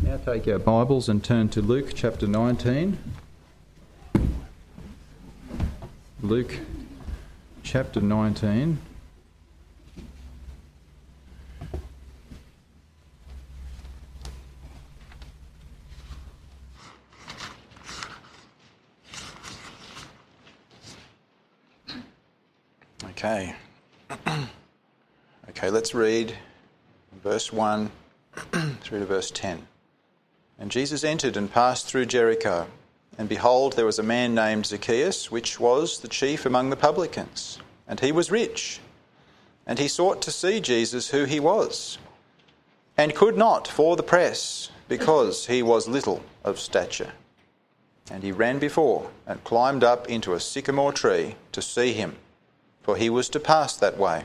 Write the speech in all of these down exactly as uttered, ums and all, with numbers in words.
Now take our Bibles and turn to Luke chapter nineteen. Luke chapter nineteen. Okay. Okay, let's read verse one through to verse ten. And Jesus entered and passed through Jericho. And behold, there was a man named Zacchaeus, which was the chief among the publicans. And he was rich. And he sought to see Jesus, who he was, and could not for the press, because he was little of stature. And he ran before and climbed up into a sycamore tree to see him, for he was to pass that way.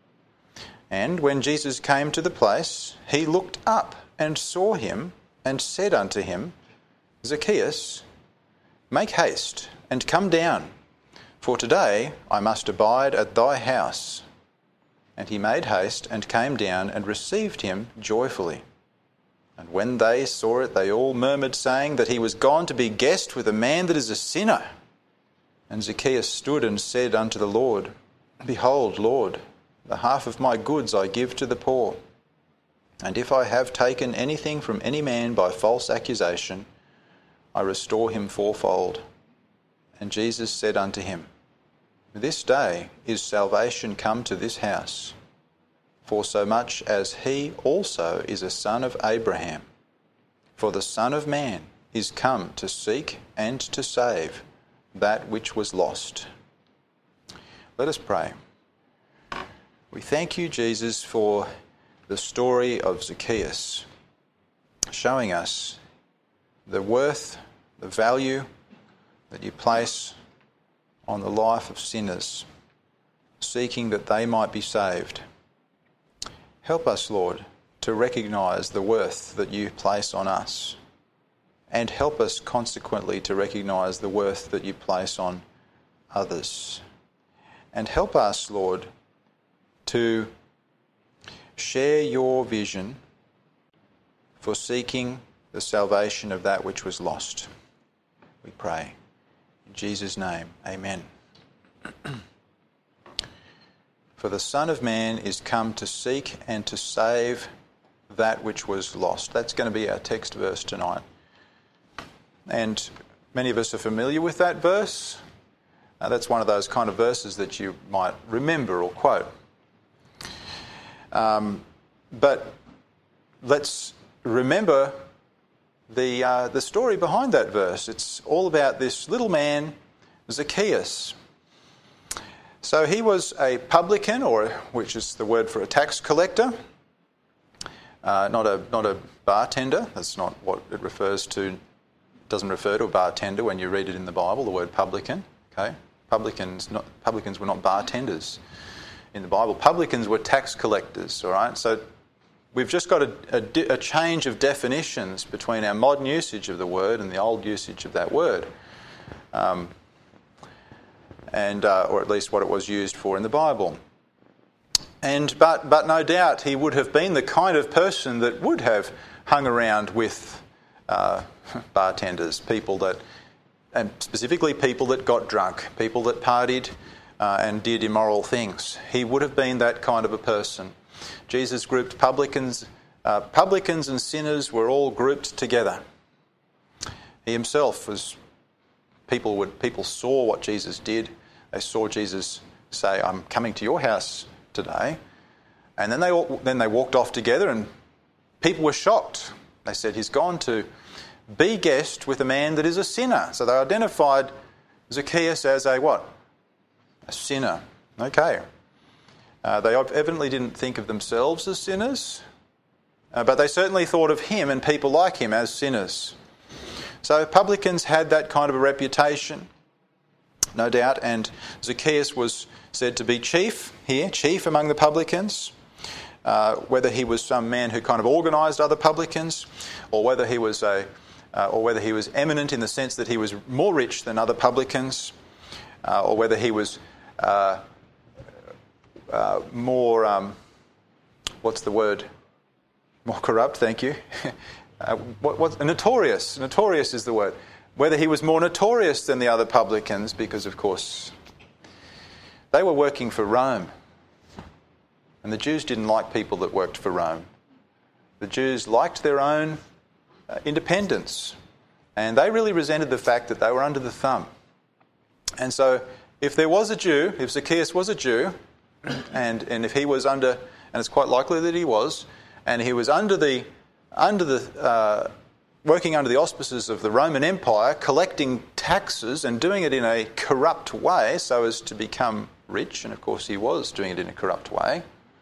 And when Jesus came to the place, he looked up and saw him, and said unto him, Zacchaeus, make haste and come down, for today I must abide at thy house. And he made haste and came down and received him joyfully. And when they saw it, they all murmured, saying that he was gone to be guest with a man that is a sinner. And Zacchaeus stood and said unto the Lord, Behold, Lord, the half of my goods I give to the poor. And if I have taken anything from any man by false accusation, I restore him fourfold. And Jesus said unto him, This day is salvation come to this house, forsomuch as he also is a son of Abraham. For the Son of Man is come to seek and to save that which was lost. Let us pray. We thank you, Jesus, for the story of Zacchaeus, showing us the worth, the value that you place on the life of sinners, seeking that they might be saved. Help us, Lord, to recognise the worth that you place on us, and help us consequently to recognise the worth that you place on others. And help us, Lord, to share your vision for seeking the salvation of that which was lost. We pray. In Jesus' name, amen. For the Son of Man is come to seek and to save that which was lost. That's going to be our text verse tonight. And many of us are familiar with that verse. Uh, that's one of those kind of verses that you might remember or quote. Um, but let's remember the uh, the story behind that verse. It's all about this little man, Zacchaeus. So he was a publican, or which is the word for a tax collector, uh, not a not a bartender. That's not what it refers to. It doesn't refer to a bartender when you read it in the Bible. The word publican. Okay, publicans not publicans were not bartenders in the Bible. Publicans were tax collectors, all right? So we've just got a, a, a change of definitions between our modern usage of the word and the old usage of that word, um, and uh, or at least what it was used for in the Bible. And but but no doubt he would have been the kind of person that would have hung around with uh, bartenders, people that, and specifically people that got drunk, people that partied, Uh, and did immoral things. He would have been that kind of a person. Jesus grouped publicans, uh, publicans and sinners were all grouped together. He himself was. People would people saw what Jesus did. They saw Jesus say, "I'm coming to your house today," and then they all, then they walked off together, and people were shocked. They said, "He's gone to be guest with a man that is a sinner." So they identified Zacchaeus as a what? A sinner. Okay. Uh, they evidently didn't think of themselves as sinners, uh, but they certainly thought of him and people like him as sinners. So publicans had that kind of a reputation, no doubt, and Zacchaeus was said to be chief here, chief among the publicans, uh, whether he was some man who kind of organised other publicans, or whether he was a, uh, or whether he was eminent in the sense that he was more rich than other publicans, uh, or whether he was Uh, uh, more, um, what's the word? More corrupt, thank you. uh, what, what, notorious, notorious is the word, whether he was more notorious than the other publicans, because of course they were working for Rome. And the Jews didn't like people that worked for Rome. The Jews liked their own uh, independence. And they really resented the fact that they were under the thumb. And so if there was a Jew, if Zacchaeus was a Jew, and, and if he was under, and it's quite likely that he was, and he was under the, under the uh, working under the auspices of the Roman Empire, collecting taxes and doing it in a corrupt way so as to become rich, and of course he was doing it in a corrupt way,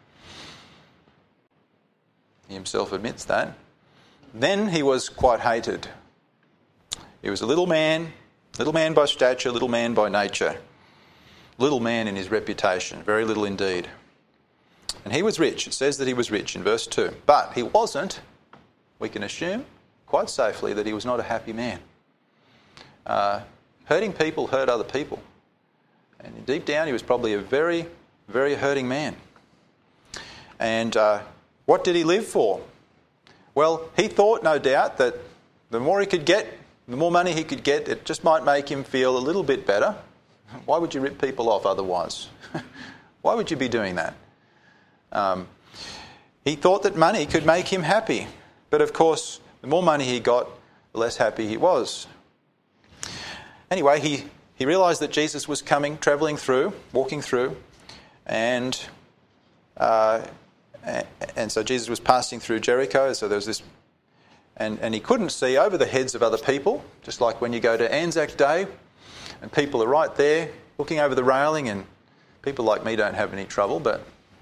he himself admits that, then he was quite hated. He was a little man, little man by stature, little man by nature, little man in his reputation, very little indeed. And he was rich. It says that he was rich in verse two. But he wasn't, we can assume quite safely, that he was not a happy man. Uh, hurting people hurt other people. And deep down he was probably a very, very hurting man. And uh, what did he live for? Well, he thought, no doubt, that the more he could get, the more money he could get, it just might make him feel a little bit better. Why would you rip people off otherwise? Why would you be doing that? Um, he thought that money could make him happy. But of course, the more money he got, the less happy he was. Anyway, he, he realised that Jesus was coming, travelling through, walking through, and uh, and so Jesus was passing through Jericho. So there was this, and, and he couldn't see over the heads of other people, just like when you go to Anzac Day, and people are right there looking over the railing, and people like me don't have any trouble, but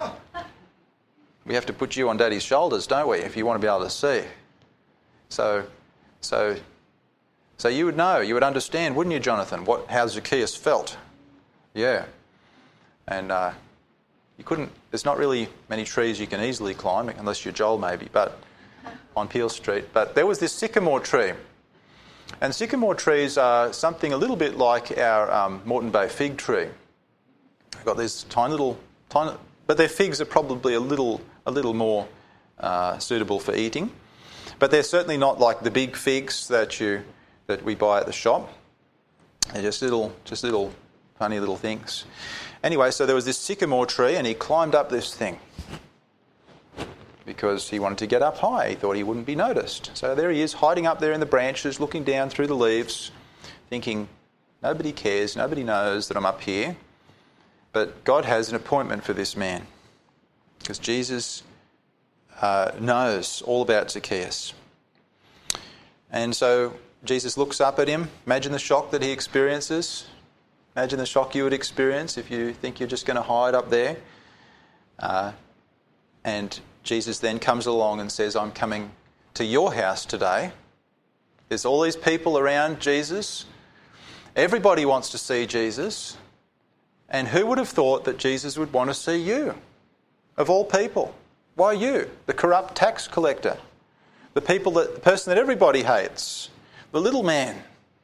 we have to put you on Daddy's shoulders, don't we, if you want to be able to see. So, so, so you would know, you would understand, wouldn't you, Jonathan, what how Zacchaeus felt? Yeah. And uh, you couldn't, there's not really many trees you can easily climb, unless you're Joel maybe, but on Peel Street. But there was this sycamore tree. And sycamore trees are something a little bit like our um, Moreton Bay fig tree. They've got these tiny little, tiny, but their figs are probably a little, a little more uh, suitable for eating. But they're certainly not like the big figs that you that we buy at the shop. They're just little, just little funny little things. Anyway, so there was this sycamore tree, and he climbed up this thing because he wanted to get up high. He thought he wouldn't be noticed. So there he is, hiding up there in the branches, looking down through the leaves, thinking, nobody cares, nobody knows that I'm up here. But God has an appointment for this man, because Jesus uh, knows all about Zacchaeus. And so Jesus looks up at him. Imagine the shock that he experiences. Imagine the shock you would experience if you think you're just going to hide up there. Uh, and Jesus then comes along and says, I'm coming to your house today. There's all these people around Jesus. Everybody wants to see Jesus. And who would have thought that Jesus would want to see you? Of all people. Why you? The corrupt tax collector. The people that, the person that everybody hates. The little man.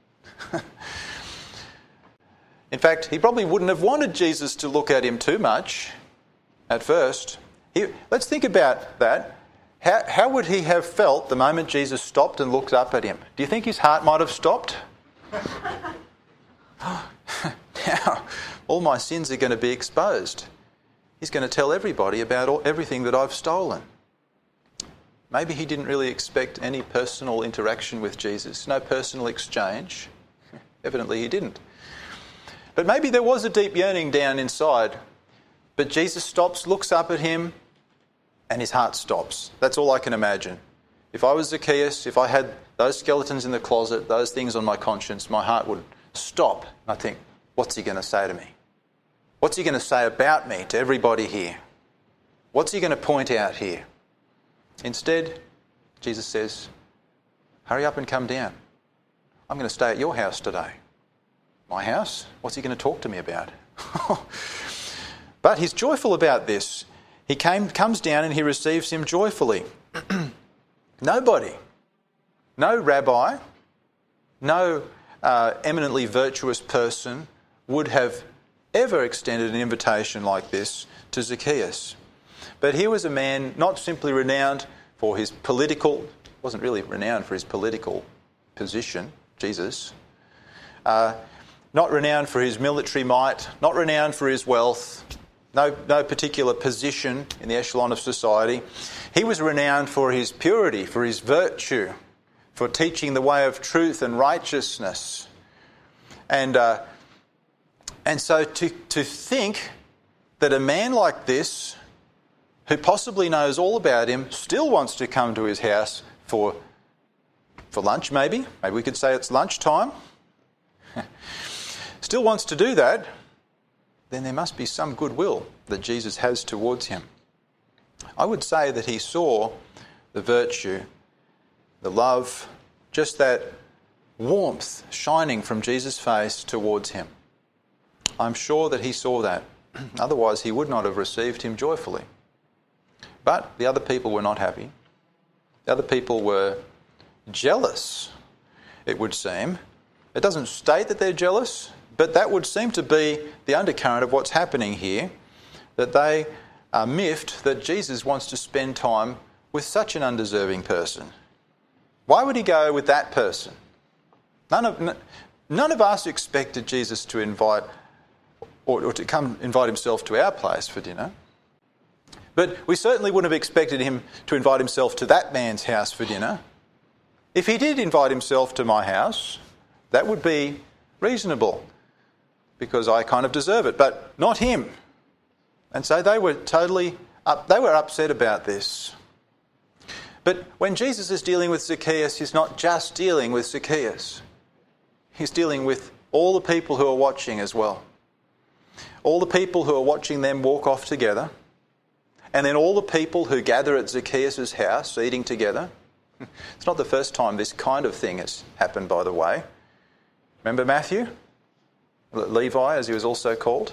In fact, he probably wouldn't have wanted Jesus to look at him too much at first. He, let's think about that. How, how would he have felt the moment Jesus stopped and looked up at him? Do you think his heart might have stopped? Now, all my sins are going to be exposed. He's going to tell everybody about all, everything that I've stolen. Maybe he didn't really expect any personal interaction with Jesus, no personal exchange. Evidently he didn't. But maybe there was a deep yearning down inside. But Jesus stops, looks up at him, and his heart stops. That's all I can imagine. If I was Zacchaeus, if I had those skeletons in the closet, those things on my conscience, my heart would stop. I think, what's he going to say to me? What's he going to say about me to everybody here? What's he going to point out here? Instead, Jesus says, hurry up and come down. I'm going to stay at your house today. My house? What's he going to talk to me about? But he's joyful about this. He came, comes down and he receives him joyfully. Nobody, no rabbi, no uh, eminently virtuous person would have ever extended an invitation like this to Zacchaeus. But here was a man not simply renowned for his political wasn't really renowned for his political position, Jesus. Uh, not renowned for his military might, not renowned for his wealth, no, no particular position in the echelon of society. He was renowned for his purity, for his virtue, for teaching the way of truth and righteousness. And uh, and so to, to think that a man like this, who possibly knows all about him, still wants to come to his house for, for lunch maybe, maybe we could say it's lunchtime, still wants to do that, then there must be some goodwill that Jesus has towards him. I would say that he saw the virtue, the love, just that warmth shining from Jesus' face towards him. I'm sure that he saw that. Otherwise, he would not have received him joyfully. But the other people were not happy. The other people were jealous, it would seem. It doesn't state that they're jealous, but that would seem to be the undercurrent of what's happening here, that they are miffed that Jesus wants to spend time with such an undeserving person. Why would he go with that person? None of, none of us expected Jesus to invite or, or to come invite himself to our place for dinner. But we certainly wouldn't have expected him to invite himself to that man's house for dinner. If he did invite himself to my house, that would be reasonable, because I kind of deserve it, but not him. And so they were totally up, they were upset about this. But when Jesus is dealing with Zacchaeus, he's not just dealing with Zacchaeus. He's dealing with all the people who are watching as well. All the people who are watching them walk off together. And then all the people who gather at Zacchaeus' house eating together. It's not the first time this kind of thing has happened, by the way. Remember Matthew? Levi, as he was also called.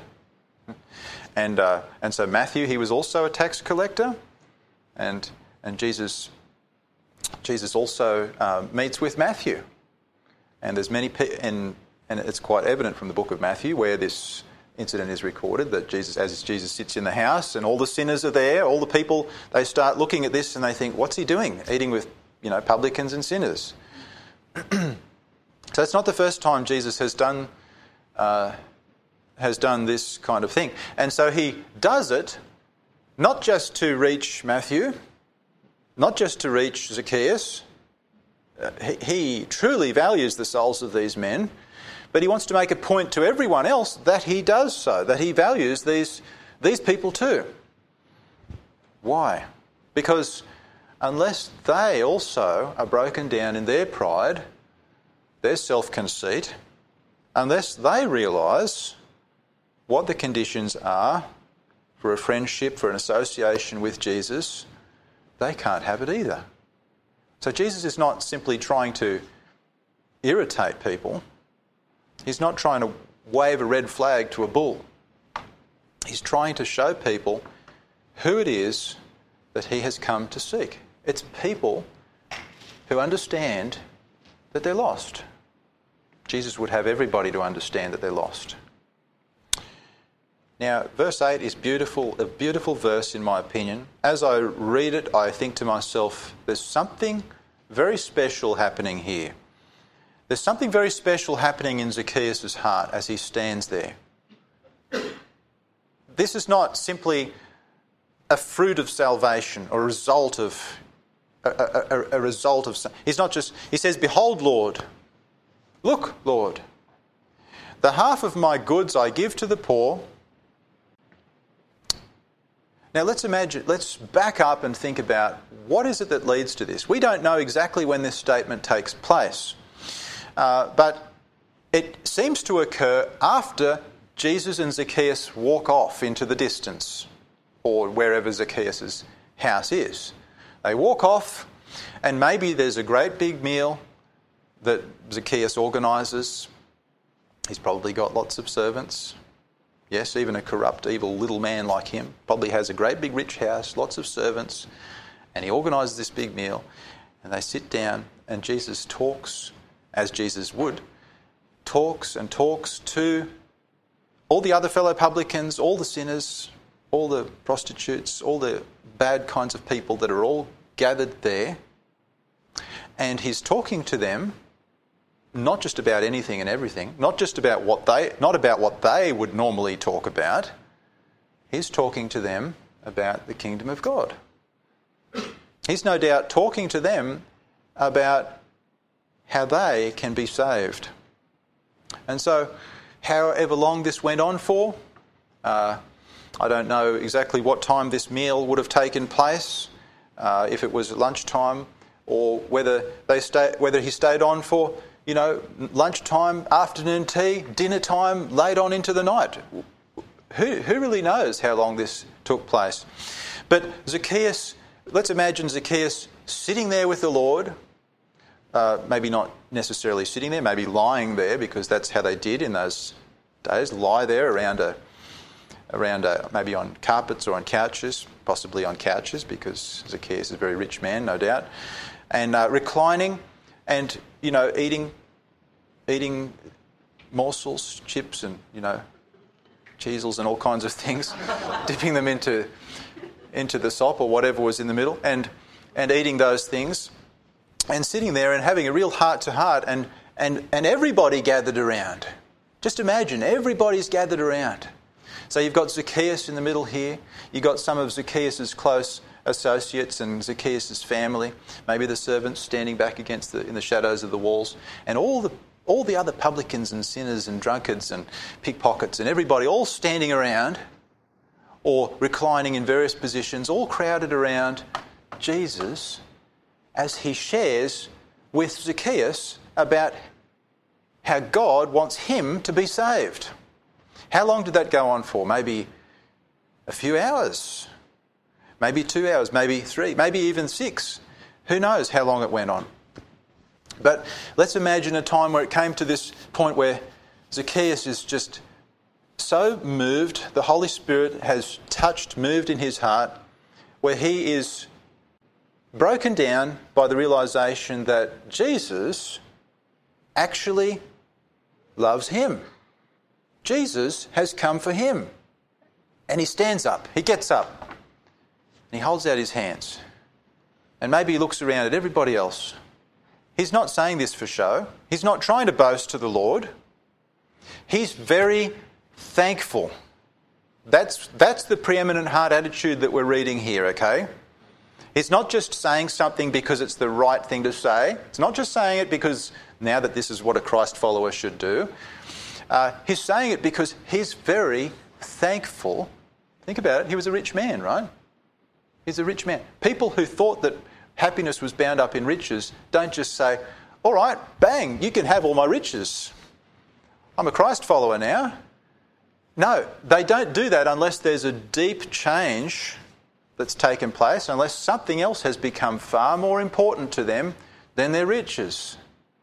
And uh, and so Matthew, he was also a tax collector. And and Jesus Jesus also uh, meets with Matthew. And there's many pe- and and it's quite evident from the book of Matthew where this incident is recorded, that Jesus, as Jesus sits in the house and all the sinners are there, all the people, they start looking at this and they think, what's he doing? Eating with, you know, publicans and sinners. So it's not the first time Jesus has done uh, has done this kind of thing. And so he does it not just to reach Matthew, not just to reach Zacchaeus. Uh, he, he truly values the souls of these men, but he wants to make a point to everyone else that he does so, that he values these, these people too. Why? Because unless they also are broken down in their pride, their self-conceit, unless they realise what the conditions are for a friendship, for an association with Jesus, they can't have it either. So Jesus is not simply trying to irritate people. He's not trying to wave a red flag to a bull. He's trying to show people who it is that he has come to seek. It's people who understand that they're lost. Jesus would have everybody to understand that they're lost. Now, verse eight is beautiful, a beautiful verse in my opinion. As I read it, I think to myself, there's something very special happening here. There's something very special happening in Zacchaeus' heart as he stands there. This is not simply a fruit of salvation or a result of a, a, a result of. He's not just. He says, "Behold, Lord, look, Lord, the half of my goods I give to the poor." Now let's imagine. Let's back up and think about what is it that leads to this. We don't know exactly when this statement takes place. Uh, but it seems to occur after Jesus and Zacchaeus walk off into the distance, or wherever Zacchaeus' house is. They walk off, and maybe there's a great big meal that Zacchaeus organises. He's probably got lots of servants. Yes, even a corrupt, evil little man like him probably has a great big rich house, lots of servants, and he organises this big meal, and they sit down, and Jesus talks, as Jesus would, talks and talks to all the other fellow publicans, all the sinners, all the prostitutes, all the bad kinds of people that are all gathered there. And he's talking to them not just about anything and everything, not just about what they, not about what they would normally talk about. He's talking to them about the kingdom of God. He's no doubt talking to them about how they can be saved. And so, however long this went on for, uh, I don't know exactly what time this meal would have taken place, uh, if it was lunchtime, or whether they stay, whether he stayed on for, you know, lunchtime, afternoon tea, dinner time, late on into the night. Who, who really knows how long this took place? But Zacchaeus, let's imagine Zacchaeus sitting there with the Lord, uh, maybe not necessarily sitting there, maybe lying there, because that's how they did in those days, lie there around a, around a, maybe on carpets or on couches, possibly on couches, because Zacchaeus is a very rich man, no doubt, and uh, reclining and, you know, eating, eating morsels, chips and, you know, cheesels and all kinds of things, dipping them into into the sop or whatever was in the middle, and and eating those things, and sitting there and having a real heart-to-heart, and and and everybody gathered around. Just imagine, everybody's gathered around. So you've got Zacchaeus in the middle here, you've got some of Zacchaeus' close associates and Zacchaeus' family, maybe the servants standing back against the in the shadows of the walls, and all the all the other publicans and sinners and drunkards and pickpockets and everybody all standing around or reclining in various positions, all crowded around Jesus as he shares with Zacchaeus about how God wants him to be saved. How long did that go on for? Maybe a few hours, maybe two hours, maybe three, maybe even six. Who knows how long it went on? But let's imagine a time where it came to this point where Zacchaeus is just so moved, the Holy Spirit has touched, moved in his heart, where he is broken down by the realisation that Jesus actually loves him. Jesus has come for him. And he stands up, he gets up, and he holds out his hands. And maybe he looks around at everybody else. He's not saying this for show. He's not trying to boast to the Lord. He's very thankful. That's, that's the preeminent heart attitude that we're reading here, okay? He's not just saying something because it's the right thing to say. It's not just saying it because now that this is what a Christ follower should do. Uh, he's saying it because he's very thankful. Think about it. He was a rich man, right? He's a rich man. People who thought that happiness was bound up in riches don't just say, all right, bang, you can have all my riches. I'm a Christ follower now. No, they don't do that unless there's a deep change that's taken place, unless something else has become far more important to them than their riches.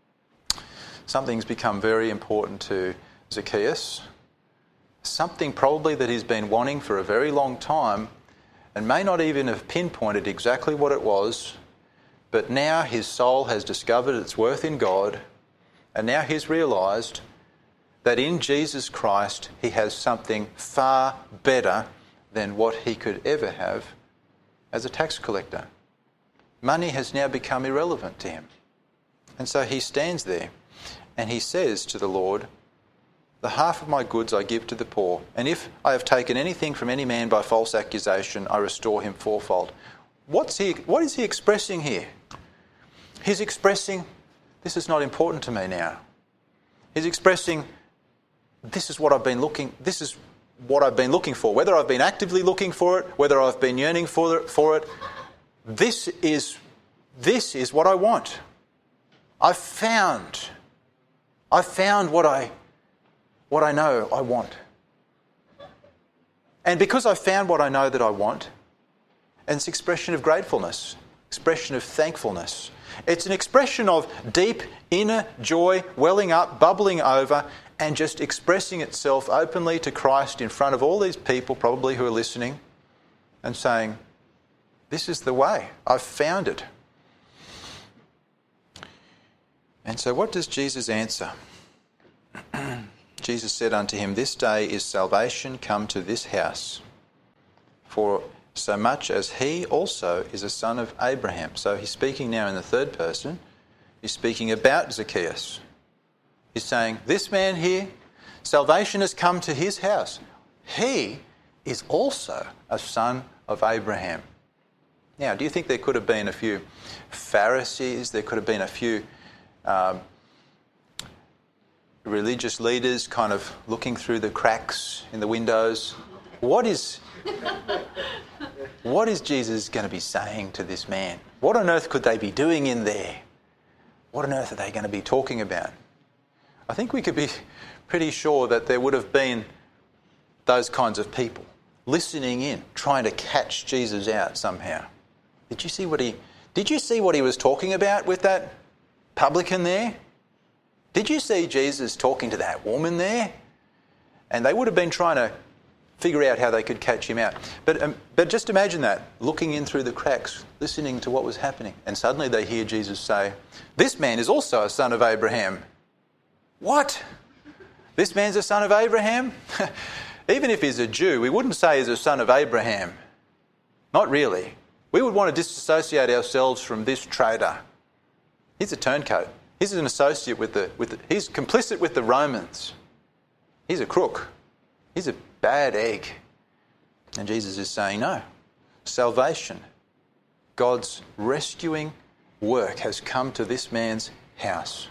Something's become very important to Zacchaeus. Something probably that he's been wanting for a very long time and may not even have pinpointed exactly what it was, but now his soul has discovered its worth in God, and now he's realised that in Jesus Christ he has something far better than what he could ever have as a tax collector. Money has now become irrelevant to him. And so he stands there and he says to the Lord, the half of my goods I give to the poor, and if I have taken anything from any man by false accusation, I restore him fourfold. What's he, what is he expressing here? He's expressing, this is not important to me now. He's expressing, this is what I've been looking, this is what I've been looking for. Whether I've been actively looking for it, whether I've been yearning for it, for it, this is, this is what I want. I've found, I've found what I, what I know I want. And because I've found what I know that I want, and it's expression of gratefulness, expression of thankfulness. It's an expression of deep inner joy welling up, bubbling over, and just expressing itself openly to Christ in front of all these people probably who are listening and saying, this is the way. I've found it. And so what does Jesus answer? Jesus said unto him, this day is salvation come to this house, for so much as he also is a son of Abraham. So he's speaking now in the third person. is speaking about Zacchaeus. He's saying, this man here, salvation has come to his house. He is also a son of Abraham. Now, do you think there could have been a few Pharisees, there could have been a few um, religious leaders kind of looking through the cracks in the windows? What is, what is Jesus going to be saying to this man? What on earth could they be doing in there? What on earth are they going to be talking about? I think we could be pretty sure that there would have been those kinds of people listening in, trying to catch Jesus out somehow. Did you see what he did you see what he was talking about with that publican there? Did you see Jesus talking to that woman there? And they would have been trying to figure out how they could catch him out. But um, but just imagine that, looking in through the cracks, listening to what was happening. And suddenly they hear Jesus say, this man is also a son of Abraham. What? This man's a son of Abraham? Even if he's a Jew, we wouldn't say he's a son of Abraham. Not really. We would want to disassociate ourselves from this traitor. He's a turncoat. He's an associate with the, with the... He's complicit with the Romans. He's a crook. He's a bad egg. And Jesus is saying, no. Salvation, God's rescuing work has come to this man's house.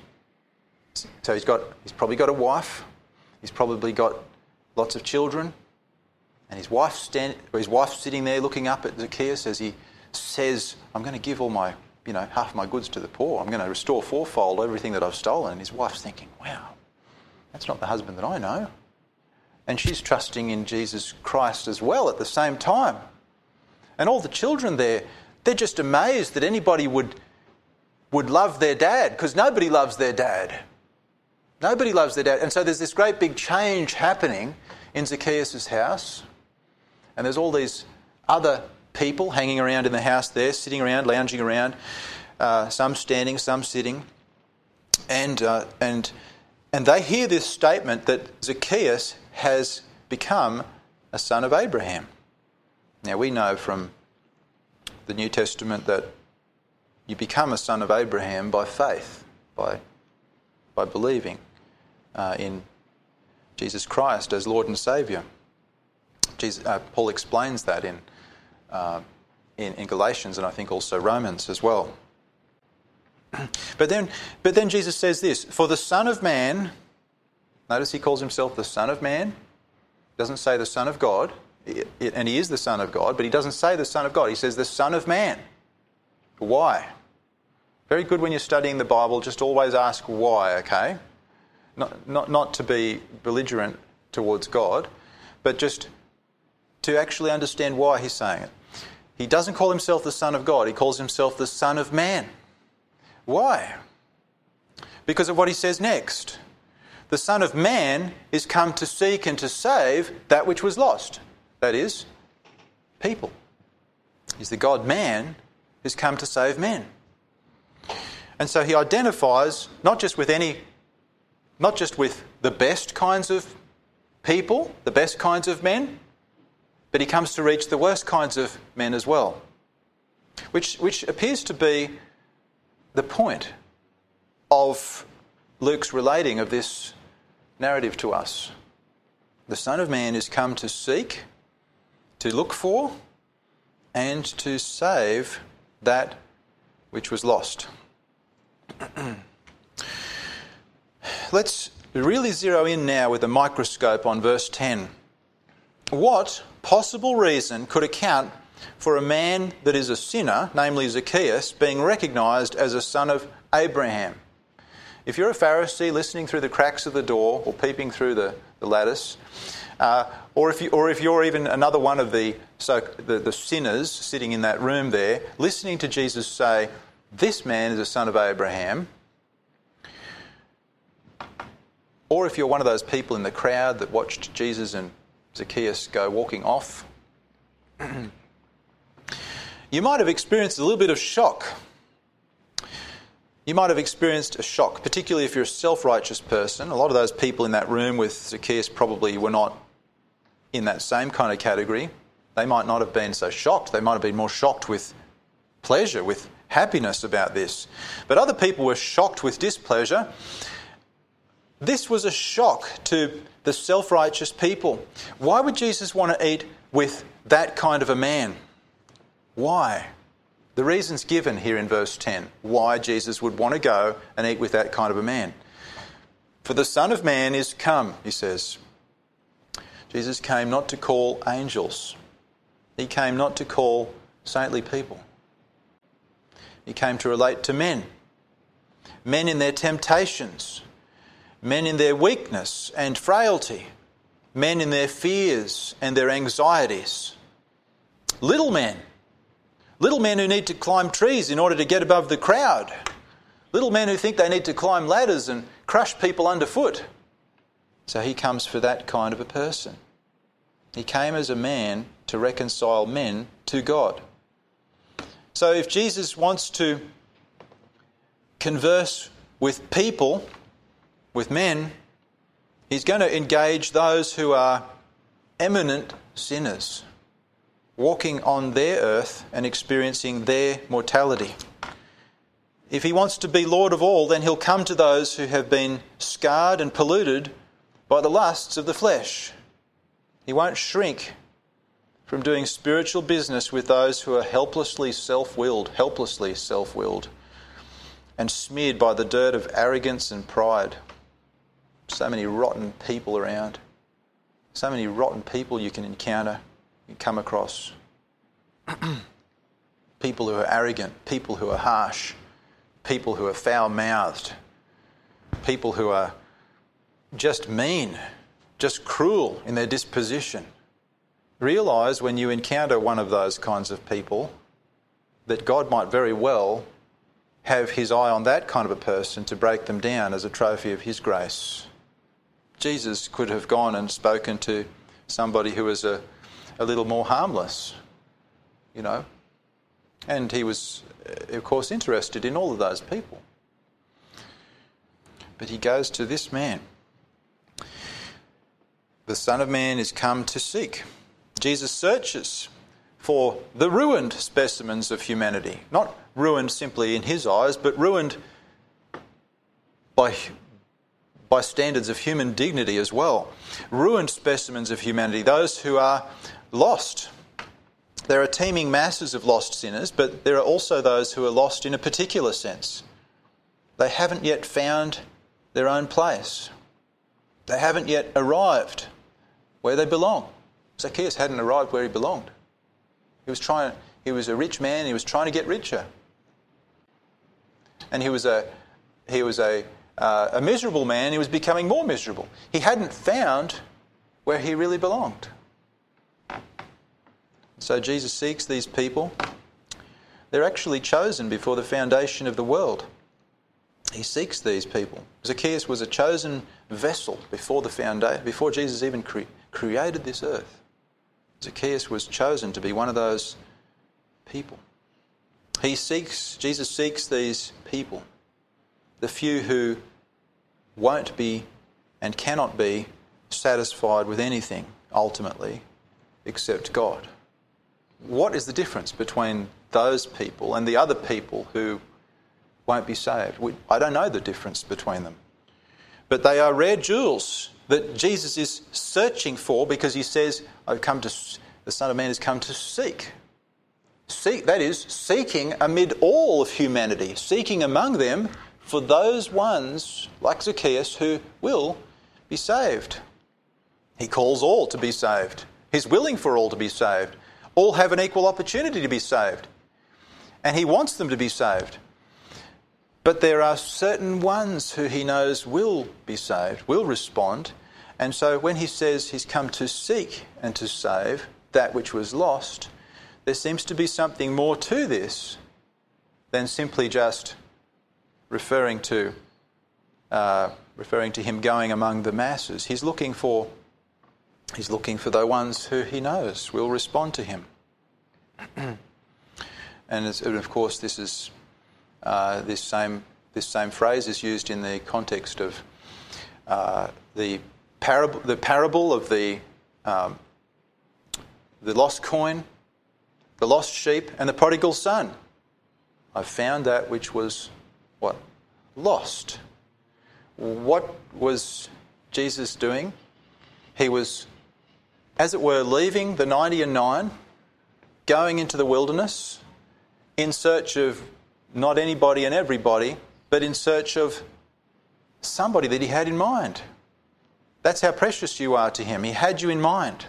So he's got, he's probably got a wife. He's probably got lots of children. And his wife's, stand, or his wife's sitting there looking up at Zacchaeus as he says, I'm going to give all my, you know, half my goods to the poor. I'm going to restore fourfold everything that I've stolen. And his wife's thinking, wow, that's not the husband that I know. And she's trusting in Jesus Christ as well at the same time. And all the children there, they're just amazed that anybody would, would love their dad, because nobody loves their dad. Nobody loves their dad. And so there's this great big change happening in Zacchaeus' house. And there's all these other people hanging around in the house there, sitting around, lounging around, uh, some standing, some sitting. And, uh, and, and they hear this statement that Zacchaeus has become a son of Abraham. Now we know from the New Testament that you become a son of Abraham by faith, by, by believing uh, in Jesus Christ as Lord and Saviour. Jesus, uh, Paul explains that in, uh, in in Galatians, and I think also Romans as well. But then, but then Jesus says this: "For the Son of Man," notice he calls himself the Son of Man. Doesn't say the Son of God, and he is the Son of God, but he doesn't say the Son of God. He says the Son of Man. Why? Very good when you're studying the Bible. Just always ask why. Okay, not not not to be belligerent towards God, but just to actually understand why he's saying it. He doesn't call himself the Son of God. He calls himself the Son of Man. Why? Because of what he says next. The Son of Man is come to seek and to save that which was lost. That is, people. He's the God-man who's come to save men. And so he identifies not just with any, not just with the best kinds of people, the best kinds of men, but he comes to reach the worst kinds of men as well. Which, which appears to be the point of Luke's relating of this narrative to us. The Son of Man is come to seek, to look for, and to save that which was lost. Let's really zero in now with a microscope on verse ten. What possible reason could account for a man that is a sinner, namely Zacchaeus, being recognised as a son of Abraham? If you're a Pharisee listening through the cracks of the door or peeping through the, the lattice, uh, or if you, or if you're even another one of the, so the the sinners sitting in that room there, listening to Jesus say, "This man is a son of Abraham," or if you're one of those people in the crowd that watched Jesus and Zacchaeus go walking off, you might have experienced a little bit of shock. You might have experienced a shock, particularly if you're a self-righteous person. A lot of those people in that room with Zacchaeus probably were not in that same kind of category. They might not have been so shocked. They might have been more shocked with pleasure, with happiness about this. But other people were shocked with displeasure. This was a shock to the self-righteous people. Why would Jesus want to eat with that kind of a man? Why? The reason's given here in verse ten, why Jesus would want to go and eat with that kind of a man. For the Son of Man is come, he says. Jesus came not to call angels. He came not to call saintly people. He came to relate to men. Men in their temptations. Men in their weakness and frailty. Men in their fears and their anxieties. Little men. Little men who need to climb trees in order to get above the crowd. Little men who think they need to climb ladders and crush people underfoot. So he comes for that kind of a person. He came as a man to reconcile men to God. So if Jesus wants to converse with people, with men, he's going to engage those who are eminent sinners, walking on their earth and experiencing their mortality. If he wants to be Lord of all, then he'll come to those who have been scarred and polluted by the lusts of the flesh. He won't shrink from doing spiritual business with those who are helplessly self-willed, helplessly self-willed, and smeared by the dirt of arrogance and pride. So many rotten people around. So many rotten people you can encounter, you come across. People who are arrogant, people who are harsh, people who are foul-mouthed, people who are just mean, just cruel in their disposition. Realise when you encounter one of those kinds of people that God might very well have his eye on that kind of a person to break them down as a trophy of his grace. Jesus could have gone and spoken to somebody who was a, a little more harmless, you know, and he was, of course, interested in all of those people. But he goes to this man. The Son of Man is come to seek. Jesus searches for the ruined specimens of humanity. Not ruined simply in his eyes, but ruined by, by standards of human dignity as well. Ruined specimens of humanity, those who are lost. There are teeming masses of lost sinners, but there are also those who are lost in a particular sense. They haven't yet found their own place. They haven't yet arrived where they belong. Zacchaeus hadn't arrived where he belonged. He was trying. He was a rich man. He was trying to get richer, and he was a he was a uh, a miserable man. He was becoming more miserable. He hadn't found where he really belonged. So Jesus seeks these people. They're actually chosen before the foundation of the world. He seeks these people. Zacchaeus was a chosen vessel before the foundation, before Jesus even cre- created this earth. Zacchaeus was chosen to be one of those people. He seeks, Jesus seeks these people, the few who won't be and cannot be satisfied with anything ultimately except God. What is the difference between those people and the other people who won't be saved? We, I don't know the difference between them. But they are rare jewels that Jesus is searching for, because he says, I've come to, the Son of Man has come to seek. Seek, that is, seeking amid all of humanity, seeking among them for those ones, like Zacchaeus, who will be saved. He calls all to be saved. He's willing for all to be saved. All have an equal opportunity to be saved. And he wants them to be saved. But there are certain ones who he knows will be saved, will respond. And so when he says he's come to seek and to save that which was lost, there seems to be something more to this than simply just referring to uh, referring to him going among the masses. He's looking for he's looking for the ones who he knows will respond to him. and, it's, and of course, this is uh, this same this same phrase is used in the context of uh, the parable the parable of the um, the lost coin, the lost sheep, and the prodigal son. I found that which was, what? Lost. What was Jesus doing? He was, as it were, leaving the ninety and nine, going into the wilderness in search of not anybody and everybody, but in search of somebody that he had in mind. That's how precious you are to him. He had you in mind.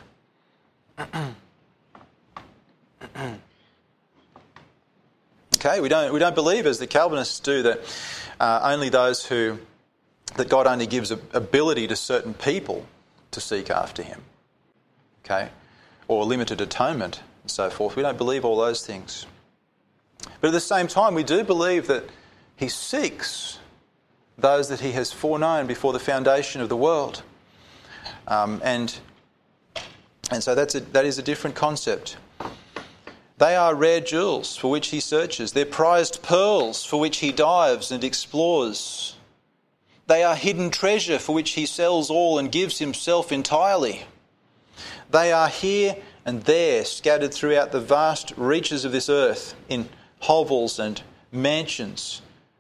Okay, we don't we don't believe, as the Calvinists do, that uh, only those who that God only gives a, ability to certain people to seek after him. Okay, or limited atonement and so forth. We don't believe all those things. But at the same time, we do believe that he seeks those that he has foreknown before the foundation of the world. Um, and and so that's a, that is a different concept. They are rare jewels for which he searches. They're prized pearls for which he dives and explores. They are hidden treasure for which he sells all and gives himself entirely. They are here and there, scattered throughout the vast reaches of this earth, in hovels and mansions,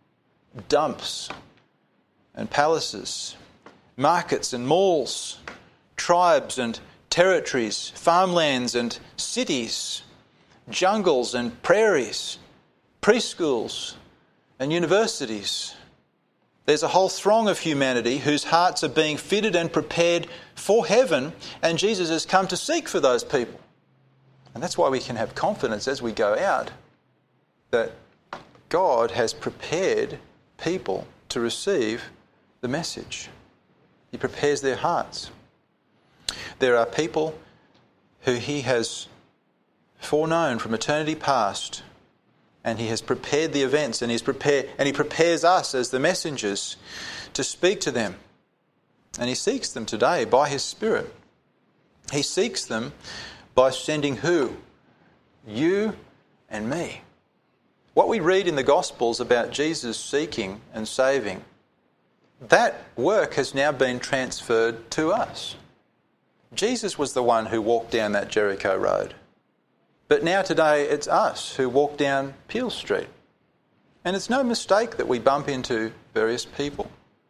dumps and palaces, markets and malls, tribes and territories, farmlands and cities, jungles and prairies, preschools and universities. There's a whole throng of humanity whose hearts are being fitted and prepared for heaven, and Jesus has come to seek for those people. And that's why we can have confidence as we go out that God has prepared people to receive the message. He prepares their hearts. There are people who he has foreknown from eternity past, and he has prepared the events, and he's prepared, and he prepares us as the messengers to speak to them. And he seeks them today by his Spirit. He seeks them by sending who? You and me. What we read in the Gospels about Jesus seeking and saving, that work has now been transferred to us. Jesus was the one who walked down that Jericho road. But now today it's us who walk down Peel Street. And it's no mistake that we bump into various people.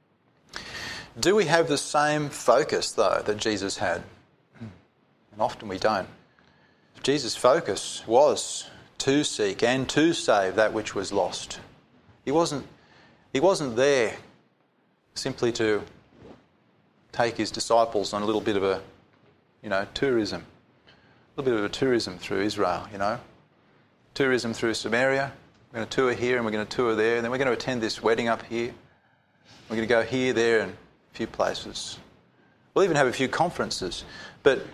Do we have the same focus, though, that Jesus had? And often we don't. Jesus' focus was to seek and to save that which was lost. He wasn't, he wasn't there simply to take his disciples on a little bit of a, you know, tourism. A little bit of a tourism through Israel, you know. Tourism through Samaria. We're going to tour here and we're going to tour there. And then we're going to attend this wedding up here. We're going to go here, there and a few places. We'll even have a few conferences. But,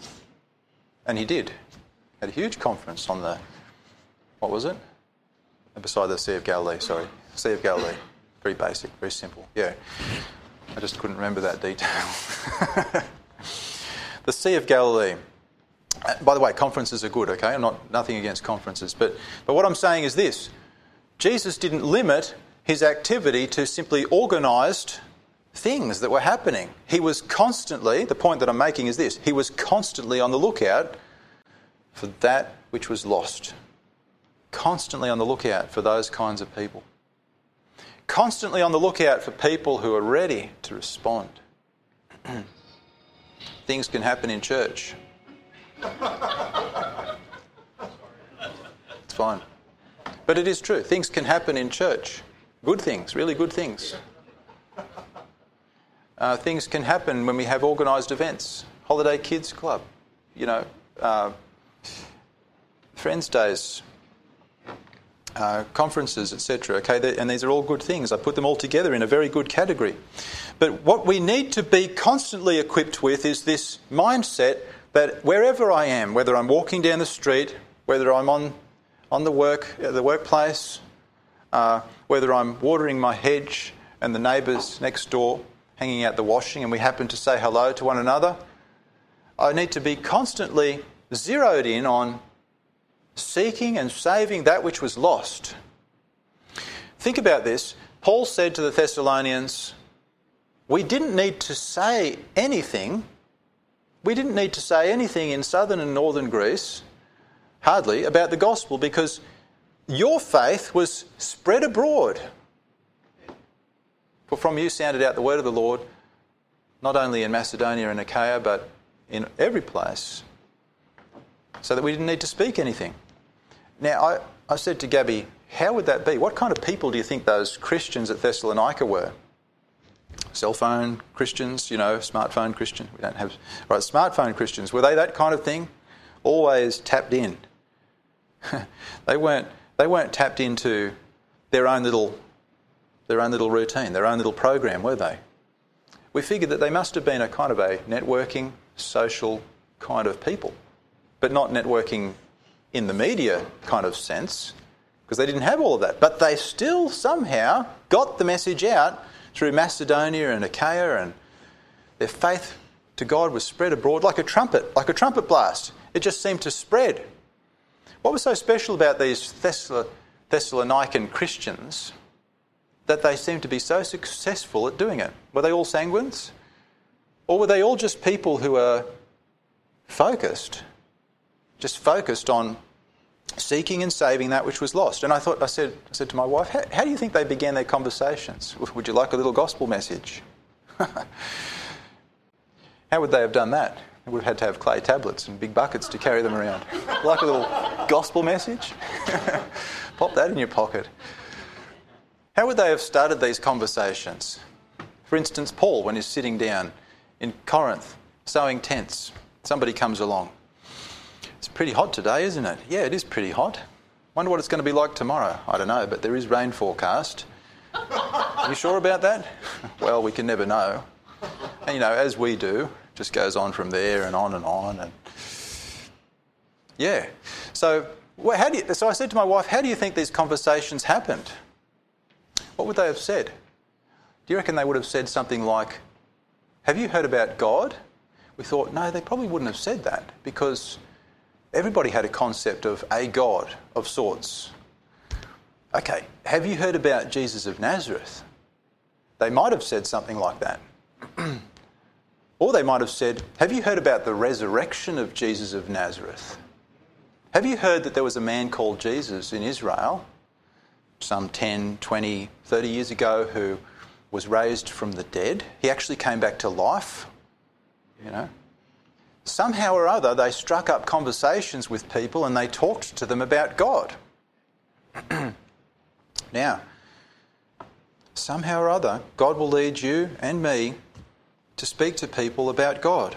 and he did. Had a huge conference on the, what was it? Beside the Sea of Galilee, sorry. Sea of Galilee. Very basic, very simple. Yeah. I just couldn't remember that detail. The Sea of Galilee. By the way, conferences are good, okay? I'm not nothing against conferences. But, but what I'm saying is this. Jesus didn't limit his activity to simply organised things that were happening. He was constantly, the point that I'm making is this, he was constantly on the lookout for that which was lost. Constantly on the lookout for those kinds of people. Constantly on the lookout for people who are ready to respond. Things can happen in church. It's fine. But it is true. Things can happen in church. Good things, really good things. Uh, things can happen when we have organised events. Holiday Kids Club, you know, uh, Friends Days, uh, conferences, et cetera. Okay, and these are all good things. I put them all together in a very good category. But what we need to be constantly equipped with is this mindset that wherever I am, whether I'm walking down the street, whether I'm on on the work, the workplace, uh, whether I'm watering my hedge and the neighbours next door hanging out the washing and we happen to say hello to one another, I need to be constantly zeroed in on seeking and saving that which was lost. Think about this. Paul said to the Thessalonians, we didn't need to say anything We didn't need to say anything in southern and northern Greece, hardly, about the gospel, because your faith was spread abroad. For from you sounded out the word of the Lord, not only in Macedonia and Achaia, but in every place, so that we didn't need to speak anything. Now, I, I said to Gabby, how would that be? What kind of people do you think those Christians at Thessalonica were? Cell phone Christians, you know, smartphone Christians. We don't have... Right, smartphone Christians. Were they that kind of thing? Always tapped in. they weren't They weren't tapped into their own little their own little routine, their own little program, were they? We figured that they must have been a kind of a networking, social kind of people, but not networking in the media kind of sense, because they didn't have all of that. But they still somehow got the message out through Macedonia and Achaia, and their faith to God was spread abroad like a trumpet, like a trumpet blast. It just seemed to spread. What was so special about these Thessal- Thessalonican Christians that they seemed to be so successful at doing it? Were they all sanguines? Or were they all just people who were focused, just focused on seeking and saving that which was lost? And I thought, I said, I said to my wife, how, how do you think they began their conversations? Would you like a little gospel message? How would they have done that? They would have had to have clay tablets and big buckets to carry them around. Like a little gospel message? Pop that in your pocket. How would they have started these conversations? For instance, Paul, when he's sitting down in Corinth, sewing tents, somebody comes along. It's pretty hot today, isn't it? Yeah, it is pretty hot. Wonder what it's going to be like tomorrow. I don't know, but there is rain forecast. Are you sure about that? Well, we can never know. And, you know, as we do, just goes on from there and on and on. And yeah. So, well, how do you, so I said to my wife, how do you think these conversations happened? What would they have said? Do you reckon they would have said something like, have you heard about God? We thought, no, they probably wouldn't have said that, because everybody had a concept of a God of sorts. Okay, have you heard about Jesus of Nazareth? They might have said something like that. Or they might have said, have you heard about the resurrection of Jesus of Nazareth? Have you heard that there was a man called Jesus in Israel some ten, twenty, thirty years ago who was raised from the dead? He actually came back to life, you know. Somehow or other, they struck up conversations with people and they talked to them about God. Now, somehow or other, God will lead you and me to speak to people about God.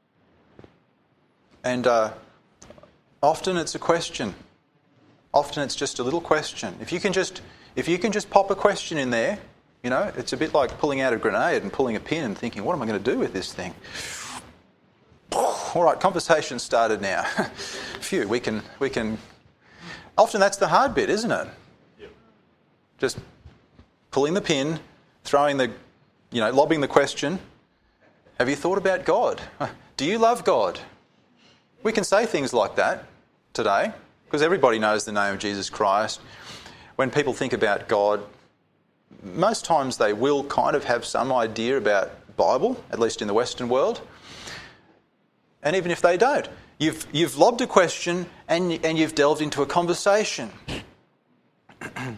And uh, often it's a question. Often it's just a little question. If you can just, if you can just pop a question in there, you know, it's a bit like pulling out a grenade and pulling a pin and thinking, what am I going to do with this thing? All right, conversation started now. Phew, we can, we can... Often that's the hard bit, isn't it? Yep. Just pulling the pin, throwing the, you know, lobbing the question. Have you thought about God? Do you love God? We can say things like that today, because everybody knows the name of Jesus Christ. When people think about God, most times they will kind of have some idea about Bible, at least in the Western world. And even if they don't, you've you've lobbed a question and and you've delved into a conversation. I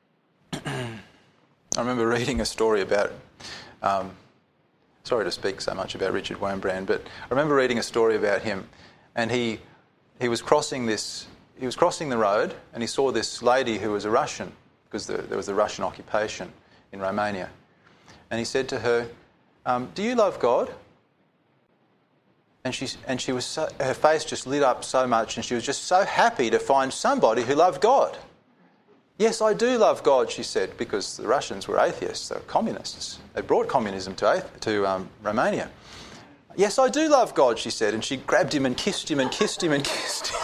remember reading a story about. Um, sorry to speak so much about Richard Wurmbrand, but I remember reading a story about him, and he he was crossing this he was crossing the road, and he saw this lady who was a Russian, because the, there was a Russian occupation in Romania, and he said to her, um, "Do you love God?" And she and she was so, her face just lit up so much, and she was just so happy to find somebody who loved God. "Yes, I do love God," she said, because the Russians were atheists, they were communists. They brought communism to to um, Romania. "Yes, I do love God," she said, and she grabbed him and kissed him and kissed him and kissed him.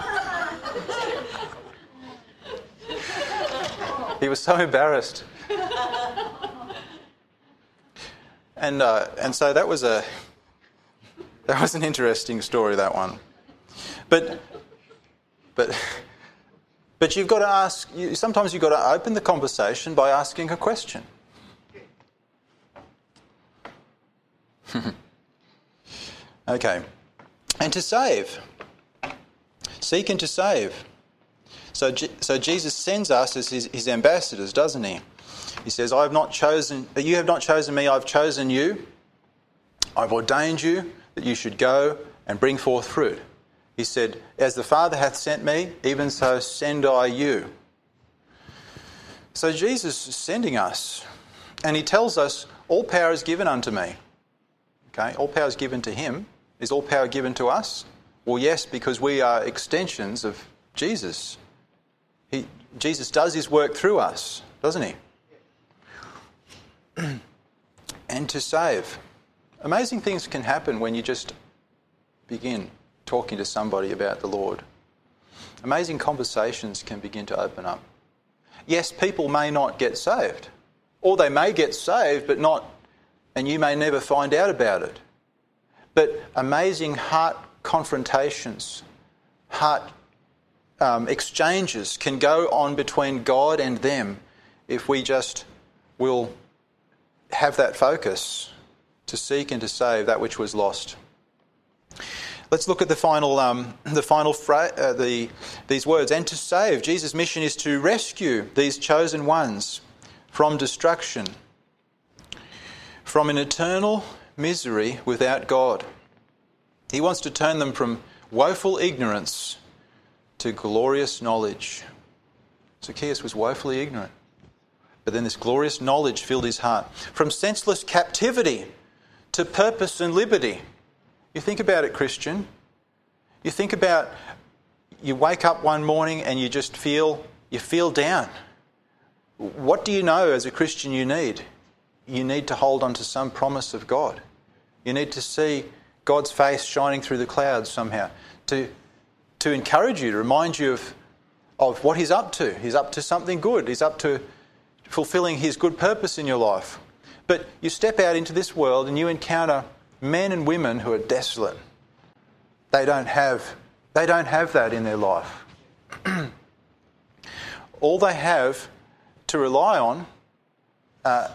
He was so embarrassed. And uh, and so that was a. That was an interesting story, that one. But, but, but you've got to ask. You, sometimes you've got to open the conversation by asking a question. Okay, and to save, seek and to save. So, G- so Jesus sends us as his, his ambassadors, doesn't he? He says, I have not chosen, you have not chosen me, I've chosen you. I've ordained you that you should go and bring forth fruit. He said, as the Father hath sent me, even so send I you. So Jesus is sending us, and he tells us, all power is given unto me. Okay, all power is given to him. Is all power given to us? Well, yes, because we are extensions of Jesus. He, Jesus does his work through us, doesn't he? And to save. Amazing things can happen when you just begin talking to somebody about the Lord. Amazing conversations can begin to open up. Yes, people may not get saved, or they may get saved, but not, and you may never find out about it. But amazing heart confrontations, heart um, exchanges can go on between God and them if we just will have that focus to seek and to save that which was lost. Let's look at the final, um, the final fra- uh, the these words. And to save. Jesus' mission is to rescue these chosen ones from destruction, from an eternal misery without God. He wants to turn them from woeful ignorance to glorious knowledge. Zacchaeus was woefully ignorant, but then this glorious knowledge filled his heart. From senseless captivity to purpose and liberty. You think about it, Christian. You think about, you wake up one morning and you just feel, you feel down. What do you know as a Christian you need? You need to hold on to some promise of God. You need to see God's face shining through the clouds somehow to, to encourage you, to remind you of, of what he's up to. He's up to something good. He's up to fulfilling his good purpose in your life. But you step out into this world and you encounter men and women who are desolate. They don't have, they don't have that in their life. All they have to rely on uh,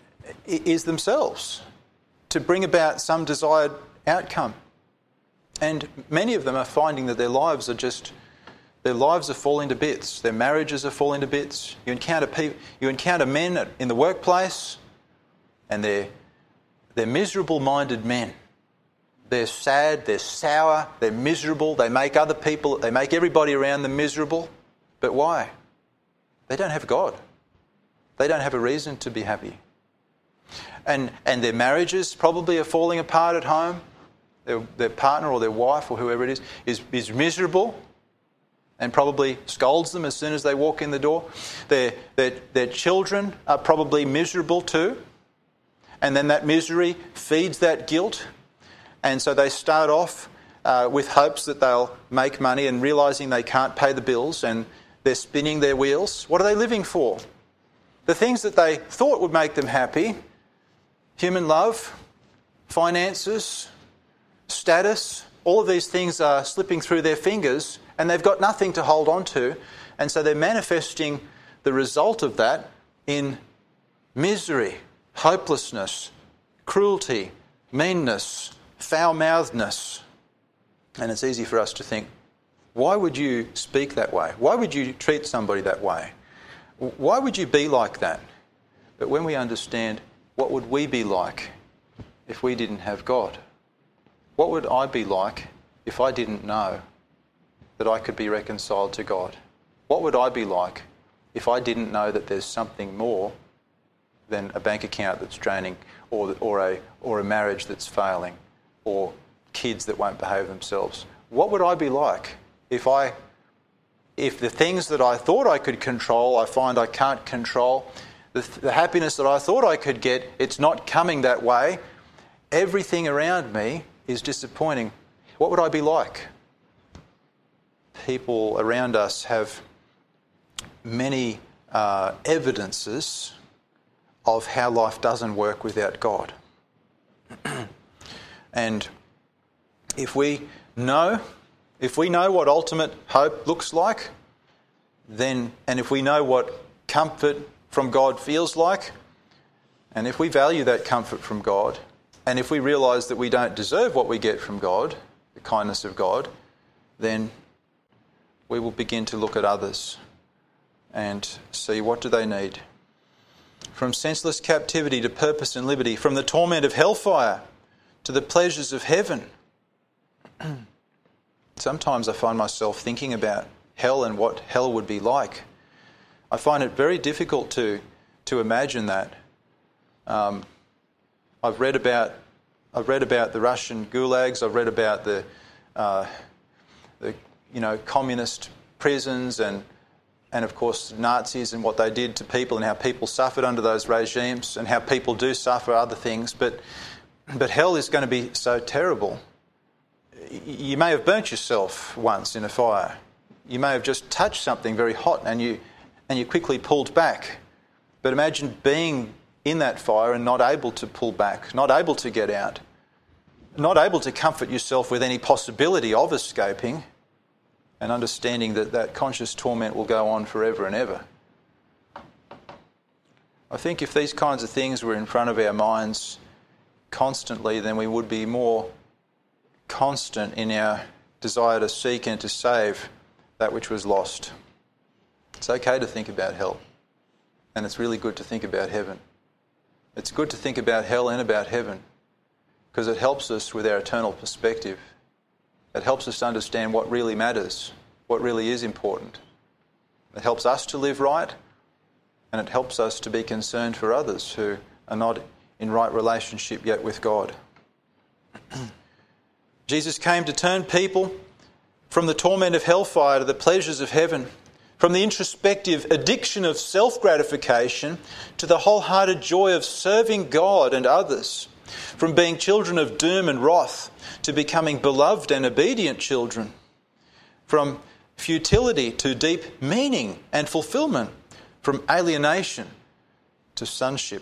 is themselves to bring about some desired outcome. And many of them are finding that their lives are just, their lives are falling to bits. Their marriages are falling to bits. You encounter people, you encounter men in the workplace, and they're they're miserable-minded men. They're sad, they're sour, they're miserable. They make other people, they make everybody around them miserable. But why? They don't have God. They don't have a reason to be happy. And and their marriages probably are falling apart at home. Their, their partner or their wife or whoever it is, is is miserable and probably scolds them as soon as they walk in the door. Their, their, their children are probably miserable too. And then that misery feeds that guilt. And so they start off uh, with hopes that they'll make money and realising they can't pay the bills, and they're spinning their wheels. What are they living for? The things that they thought would make them happy: human love, finances, status. All of these things are slipping through their fingers and they've got nothing to hold on to. And so they're manifesting the result of that in misery, hopelessness, cruelty, meanness, foul-mouthedness. And it's easy for us to think, why would you speak that way? Why would you treat somebody that way? Why would you be like that? But when we understand, what would we be like if we didn't have God? What would I be like if I didn't know that I could be reconciled to God? What would I be like if I didn't know that there's something more than a bank account that's draining, or or a or a marriage that's failing, or kids that won't behave themselves? What would I be like if I if the things that I thought I could control, I find I can't control? The, the happiness that I thought I could get, it's not coming that way. Everything around me is disappointing. What would I be like? People around us have many uh, evidences of how life doesn't work without God. And if we know, if we know what ultimate hope looks like, then, and if we know what comfort from God feels like, and if we value that comfort from God, and if we realise that we don't deserve what we get from God, the kindness of God, then we will begin to look at others and see what do they need. From senseless captivity to purpose and liberty, from the torment of hellfire to the pleasures of heaven. Sometimes I find myself thinking about hell and what hell would be like. I find it very difficult to to imagine that. Um, I've read about I've read about the Russian gulags. I've read about the uh, the you know communist prisons and and of course Nazis and what they did to people and how people suffered under those regimes and how people do suffer other things. But but hell is going to be so terrible. You may have burnt yourself once in a fire. You may have just touched something very hot and you and you quickly pulled back. But imagine being in that fire and not able to pull back, not able to get out, not able to comfort yourself with any possibility of escaping, and understanding that that conscious torment will go on forever and ever. I think if these kinds of things were in front of our minds constantly, then we would be more constant in our desire to seek and to save that which was lost. It's okay to think about hell, and it's really good to think about heaven. It's good to think about hell and about heaven because it helps us with our eternal perspective. It helps us to understand what really matters, what really is important. It helps us to live right, and it helps us to be concerned for others who are not in right relationship yet with God. Jesus came to turn people from the torment of hellfire to the pleasures of heaven, from the introspective addiction of self-gratification to the wholehearted joy of serving God and others, from being children of doom and wrath to becoming beloved and obedient children, from futility to deep meaning and fulfillment, from alienation to sonship.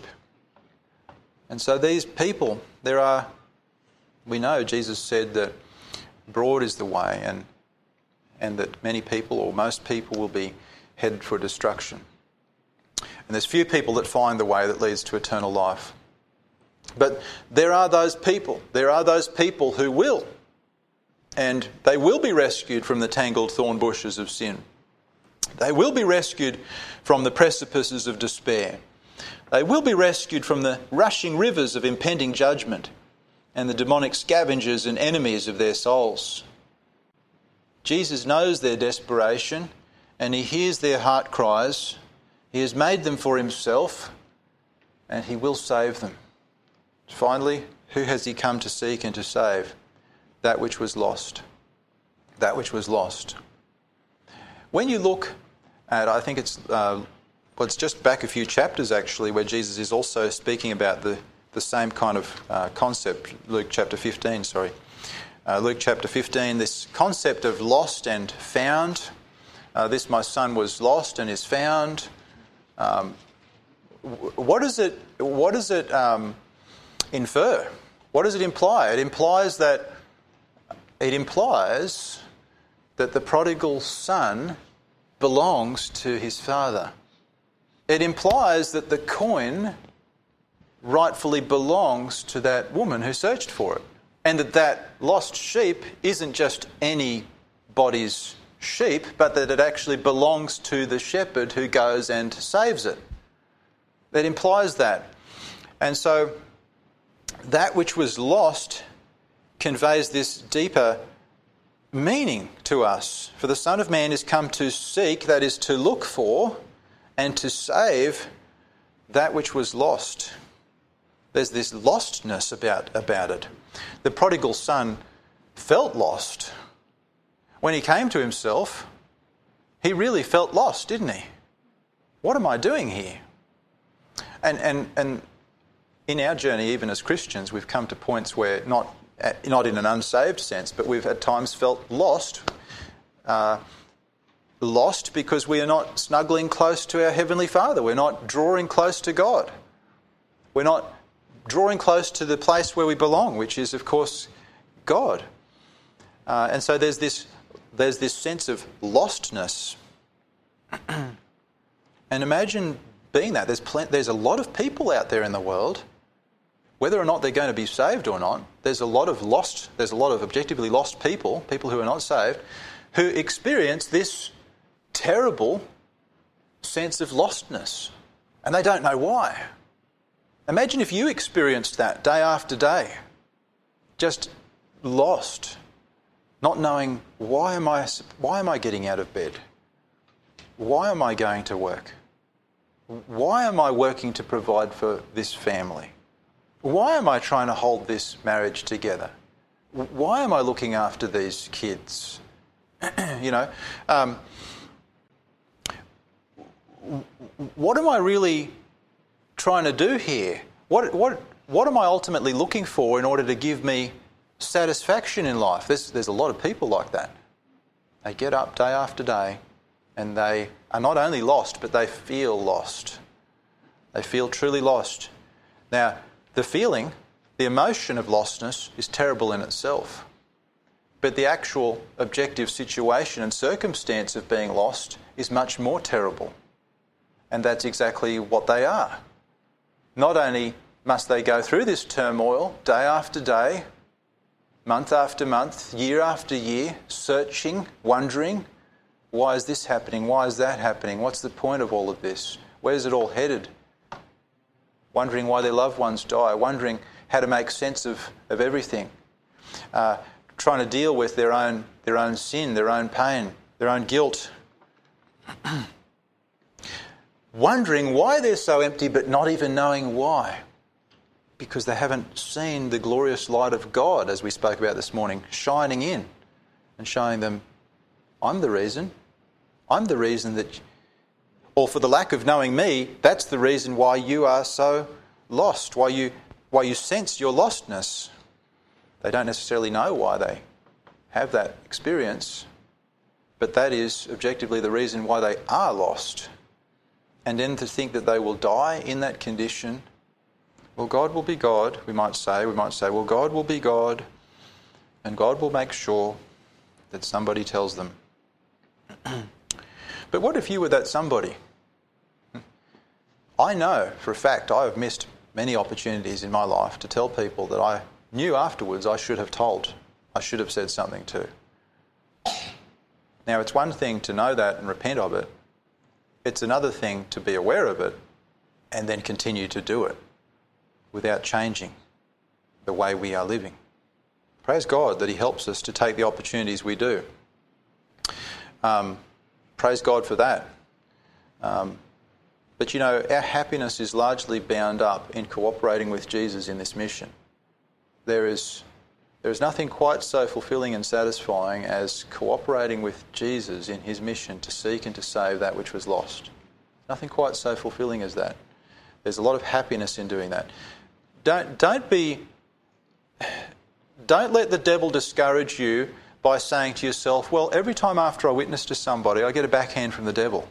And so these people, there are, we know Jesus said that broad is the way and and that many people or most people will be headed for destruction. And there's few people that find the way that leads to eternal life. But there are those people, there are those people who will, and they will be rescued from the tangled thorn bushes of sin. They will be rescued from the precipices of despair. They will be rescued from the rushing rivers of impending judgment and the demonic scavengers and enemies of their souls. Jesus knows their desperation and he hears their heart cries. He has made them for himself and he will save them. Finally, who has he come to seek and to save? That which was lost. That which was lost. When you look at, I think it's, uh, well, it's just back a few chapters actually, where Jesus is also speaking about the, the same kind of uh, concept. Luke chapter fifteen, sorry. Uh, Luke chapter fifteen, this concept of lost and found. Uh, this my son was lost and is found. Um, what does it, what does it um, infer? What does it imply? It implies that it implies that the prodigal son belongs to his father. It implies that the coin rightfully belongs to that woman who searched for it. And that that lost sheep isn't just anybody's sheep, but that it actually belongs to the shepherd who goes and saves it. It implies that. And so that which was lost conveys this deeper meaning to us. For the Son of Man is come to seek, that is to look for, and to save that which was lost. There's this lostness about, about it. The prodigal son felt lost. When he came to himself, he really felt lost, didn't he? What am I doing here? And and and in our journey, even as Christians, we've come to points where, not not in an unsaved sense, but we've at times felt lost. Uh, lost because we are not snuggling close to our Heavenly Father. We're not drawing close to God. We're not drawing close to the place where we belong, which is, of course, God. Uh, and so there's this there's this sense of lostness. And imagine being that. There's plenty, there's a lot of people out there in the world, whether or not they're going to be saved or not. There's a lot of lost. There's a lot of objectively lost people, people who are not saved. who experience this terrible sense of lostness, and they don't know why. Imagine if you experienced that day after day, just lost, not knowing why am I, why am I getting out of bed? Why am I going to work? Why am I working to provide for this family? Why am I trying to hold this marriage together? Why am I looking after these kids? you know, um, what am I really trying to do here? What what what am I ultimately looking for in order to give me satisfaction in life? There's there's a lot of people like that. They get up day after day, and they are not only lost, but they feel lost. They feel truly lost. Now, the feeling, the emotion of lostness is terrible in itself. But the actual objective situation and circumstance of being lost is much more terrible. And that's exactly what they are. Not only must they go through this turmoil day after day, month after month, year after year, searching, wondering, why is this happening? Why is that happening? What's the point of all of this? Where's it all headed? Wondering why their loved ones die, wondering how to make sense of, of everything, uh, trying to deal with their own their own sin, their own pain, their own guilt. Wondering why they're so empty, but not even knowing why. Because they haven't seen the glorious light of God, as we spoke about this morning, shining in and showing them, I'm the reason. I'm the reason that, or for the lack of knowing me, that's the reason why you are so lost, why you why you sense your lostness. They don't necessarily know why they have that experience, but that is objectively the reason why they are lost. And then to think that they will die in that condition, well, God will be God, we might say. We might say, well, God will be God, and God will make sure that somebody tells them. But what if you were that somebody? I know for a fact I have missed many opportunities in my life to tell people that I knew afterwards I should have told. I should have said something to. Now, it's one thing to know that and repent of it. It's another thing to be aware of it and then continue to do it without changing the way we are living. Praise God that He helps us to take the opportunities we do. Um, praise God for that. Um, but you know, our happiness is largely bound up in cooperating with Jesus in this mission. There is, there is nothing quite so fulfilling and satisfying as cooperating with Jesus in His mission to seek and to save that which was lost. Nothing quite so fulfilling as that. There's a lot of happiness in doing that. Don't, don't be... Don't let the devil discourage you by saying to yourself, well, every time after I witness to somebody, I get a backhand from the devil.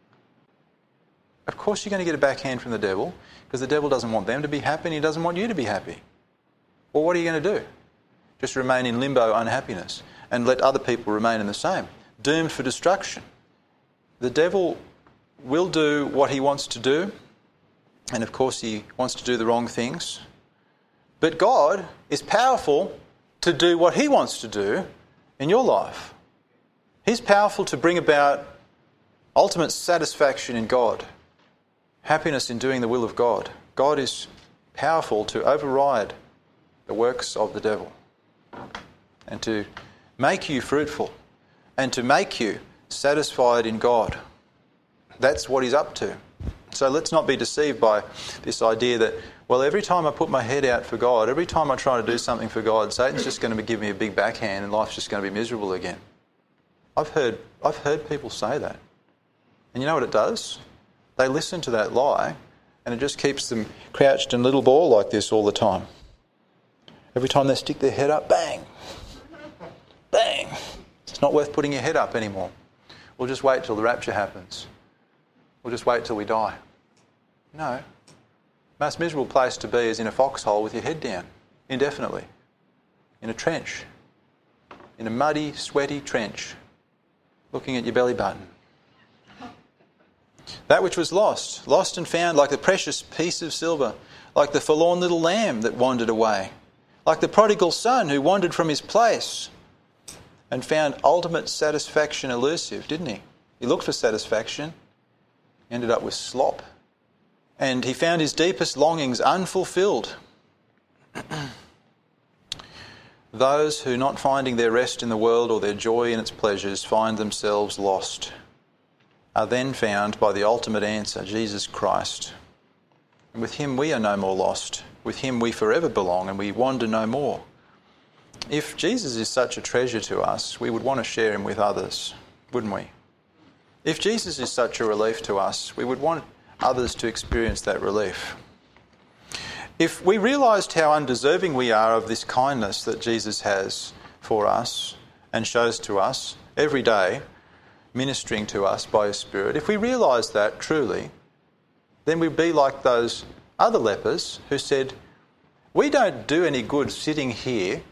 Of course you're going to get a backhand from the devil, because the devil doesn't want them to be happy and he doesn't want you to be happy. Well, what are you going to do? Just remain in limbo unhappiness and let other people remain in the same, doomed for destruction. The devil will do what he wants to do, and of course he wants to do the wrong things. But God is powerful to do what He wants to do in your life. He's powerful to bring about ultimate satisfaction in God, happiness in doing the will of God. God is powerful to override the works of the devil and to make you fruitful and to make you satisfied in God. That's what He's up to. So let's not be deceived by this idea that, well, every time I put my head out for God, every time I try to do something for God, Satan's just going to give me a big backhand and life's just going to be miserable again. I've heard, I've heard people say that. And you know what it does? They listen to that lie and it just keeps them crouched in a little ball like this all the time. Every time they stick their head up, bang, bang. It's not worth putting your head up anymore. We'll just wait till the rapture happens. We'll just wait till we die. No. The most miserable place to be is in a foxhole with your head down, indefinitely. In a trench. In a muddy, sweaty trench. Looking at your belly button. That which was lost, lost and found like the precious piece of silver, like the forlorn little lamb that wandered away, like the prodigal son who wandered from his place. and found ultimate satisfaction elusive, didn't he? He looked for satisfaction, ended up with slop, and he found his deepest longings unfulfilled. Those who, not finding their rest in the world or their joy in its pleasures, find themselves lost, are then found by the ultimate answer, Jesus Christ. And with him we are no more lost. With him we forever belong, and we wander no more. If Jesus is such a treasure to us, we would want to share him with others, wouldn't we? If Jesus is such a relief to us, we would want others to experience that relief. If we realised how undeserving we are of this kindness that Jesus has for us and shows to us every day, ministering to us by his Spirit, if we realised that truly, then we'd be like those other lepers who said, we don't do any good sitting here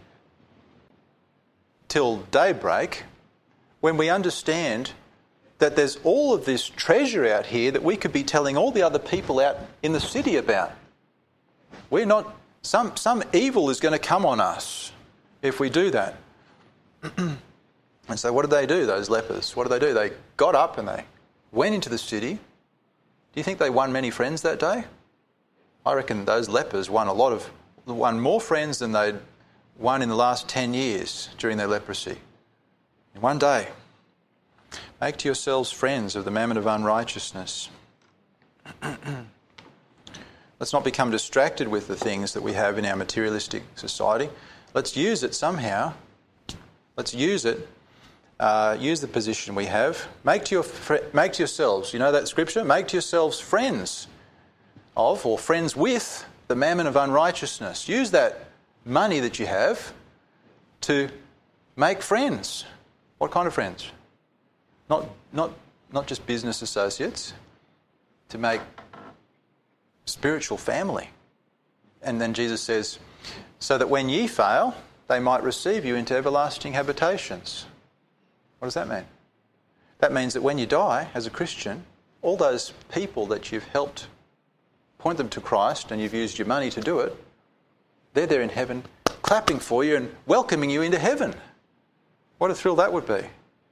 till daybreak when we understand that there's all of this treasure out here that we could be telling all the other people out in the city about. We're not, some, some evil is going to come on us if we do that. And so what did they do, those lepers? What did they do? They got up and they went into the city. Do you think they won many friends that day? I reckon those lepers won a lot of, won more friends than they'd won in the last ten years during their leprosy. In one day. Make to yourselves friends of the mammon of unrighteousness. Let's not become distracted with the things that we have in our materialistic society. Let's use it somehow. Let's use it. Uh, use the position we have. Make to, your fr- make to yourselves, you know that scripture? Make to yourselves friends of or friends with the mammon of unrighteousness. Use that money that you have to make friends. What kind of friends? Not, not, not just business associates. To make spiritual family. And then Jesus says, so that when ye fail, they might receive you into everlasting habitations. What does that mean? That means that when you die as a Christian, all those people that you've helped point them to Christ and you've used your money to do it, they're there in heaven clapping for you and welcoming you into heaven. What a thrill that would be.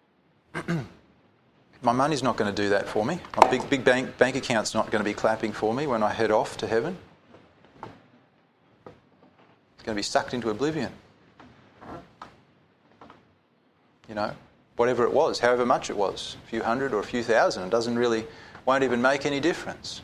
My money's not going to do that for me. My big big bank bank account's not going to be clapping for me when I head off to heaven. It's going to be sucked into oblivion. You know, whatever it was, however much it was, a few hundred or a few thousand, it doesn't really, won't even make any difference.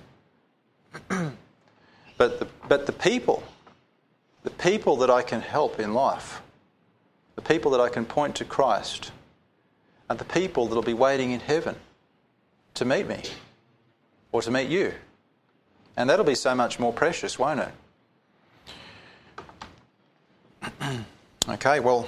but the but the people, the people that I can help in life, the people that I can point to Christ, are the people that will be waiting in heaven to meet me or to meet you. And that'll be so much more precious, won't it? Okay, well,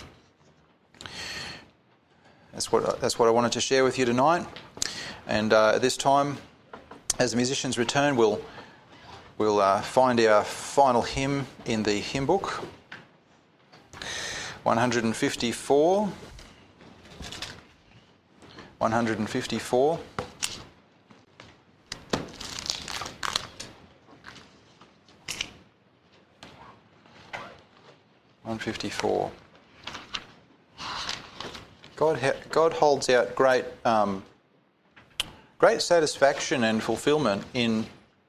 that's what that's what I wanted to share with you tonight. And uh, at this time, as the musicians return, we'll we'll uh, find our final hymn in the hymn book, one fifty-four. one fifty-four. one fifty-four. God, ha- God holds out great, um, great satisfaction and fulfilment in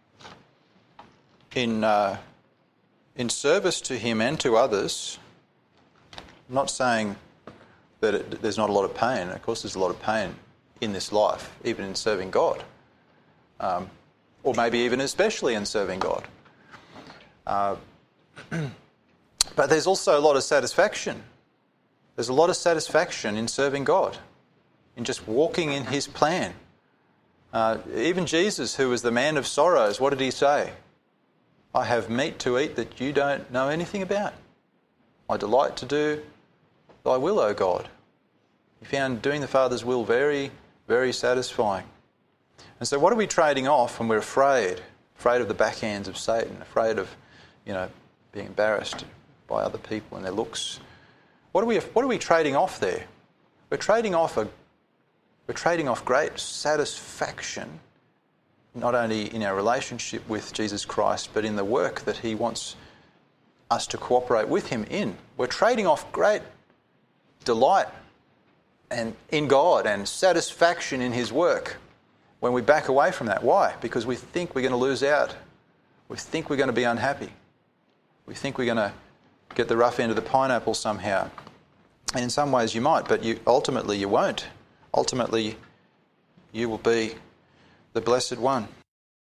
in uh, in service to Him and to others. I'm not saying that it, there's not a lot of pain. Of course, there's a lot of pain in this life, even in serving God, um, or maybe even especially in serving God. Uh, but there's also a lot of satisfaction. There's a lot of satisfaction in serving God, in just walking in His plan. Uh, even Jesus, who was the man of sorrows, what did He say? I have meat to eat that you don't know anything about. I delight to do Thy will, O God. He found doing the Father's will very, very satisfying. And so what are we trading off when we're afraid? Afraid of the backhands of Satan, afraid of, you know, being embarrassed by other people and their looks. What are we what are we trading off there? We're trading off a we're trading off great satisfaction, not only in our relationship with Jesus Christ, but in the work that He wants us to cooperate with Him in. We're trading off great delight and in God and satisfaction in his work when we back away from that. Why? Because we think we're going to lose out. We think we're going to be unhappy. We think we're going to get the rough end of the pineapple somehow. And in some ways you might, but you ultimately you won't. Ultimately you will be the blessed one.